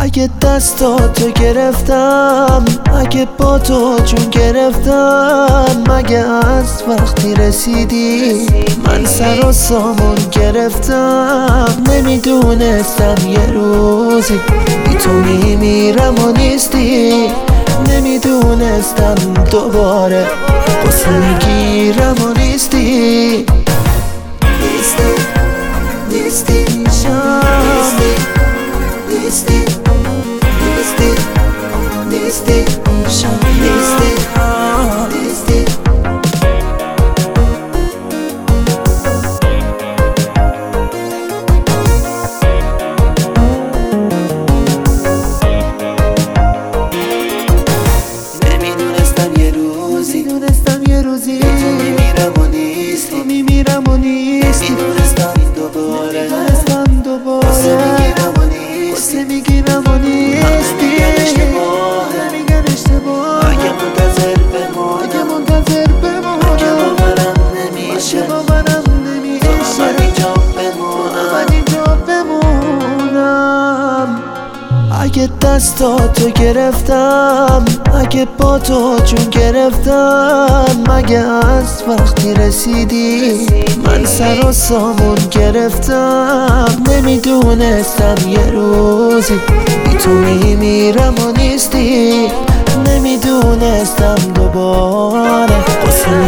اگه دستاتو گرفتم، اگه با تو جون گرفتم، مگه از وقتی رسیدی من سر و سامون گرفتم. نمیدونستم یه روزی بی تو میمیرم و نیستی، نمیدونستم دوباره قصه میگیرم و نیستی. نیستی شام، نیستی شام، نیستی. نمیدونستم یه روزی میمیرم و نیستی، نمیدونستم دوباره قصه میگیرم و نیستی. نمیگن اشتباه، اگه منتظر بمونم، اگه باورم نمیشه تو من اینجا بمونم. اگه دستاتو گرفتم، اگه با تو جون گرفتم، مگه از وقتی رسیدی من سر و سامون گرفتم. نمیدونستم یه روزی بی تو میمیرم و نیستی، نمیدونستم دوباره قصه